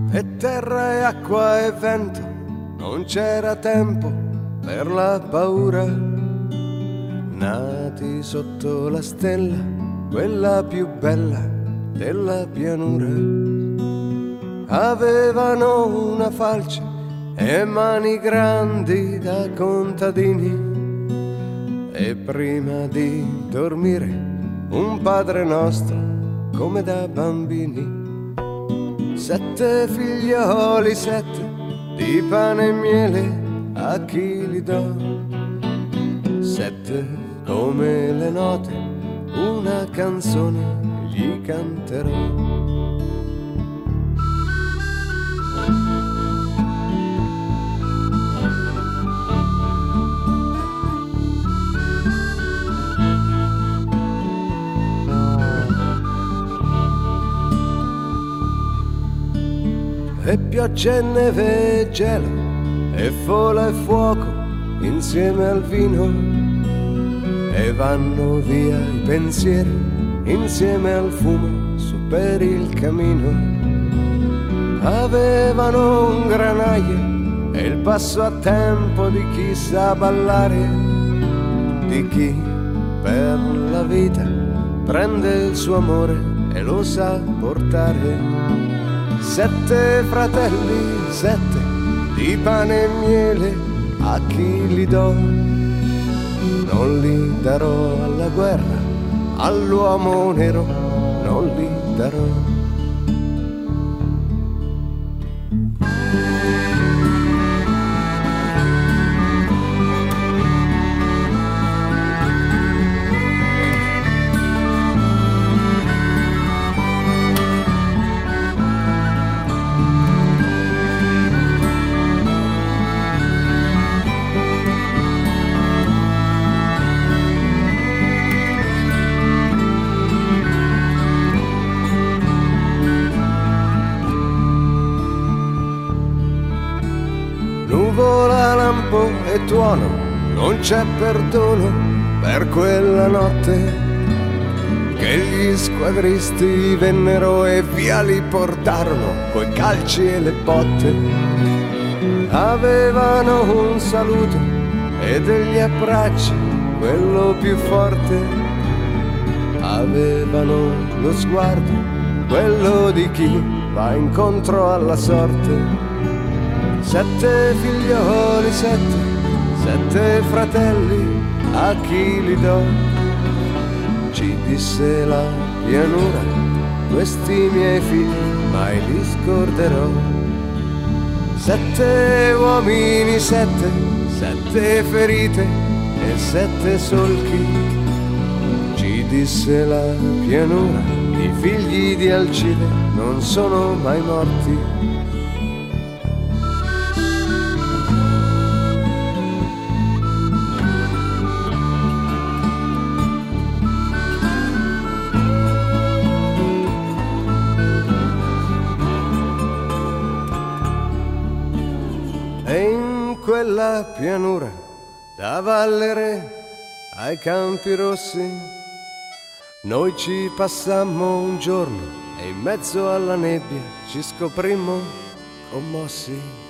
E terra e acqua e vento, non c'era tempo per la paura. Nati sotto la stella, quella più bella della pianura. Avevano una falce e mani grandi da contadini, e prima di dormire un Padre Nostro come da bambini. 7 figlioli, 7 di pane e miele, a chi li do? 7 come le note, una canzone gli canterò. E pioggia e neve e gelo, e fola e fuoco insieme al vino, e vanno via i pensieri insieme al fumo su per il camino. Avevano un granaio e il passo a tempo di chi sa ballare, di chi per la vita prende il suo amore e lo sa portare. 7 fratelli, 7 di pane e miele, a chi li do? Non li darò alla guerra, all'uomo nero non li darò. Nuvola, lampo e tuono, non c'è perdono per quella notte che gli squadristi vennero e via li portarono coi calci e le botte. Avevano un saluto e degli abbracci, quello più forte. Avevano lo sguardo, quello di chi va incontro alla sorte. 7 figlioli, 7 fratelli, a chi li do? Ci disse la pianura, questi miei figli mai li scorderò. 7 uomini, 7 ferite e 7 solchi. Ci disse la pianura, i figli di Alcide non sono mai morti. E in quella pianura, da Vallere ai Campi Rossi, noi ci passammo un giorno e in mezzo alla nebbia ci scoprimmo commossi.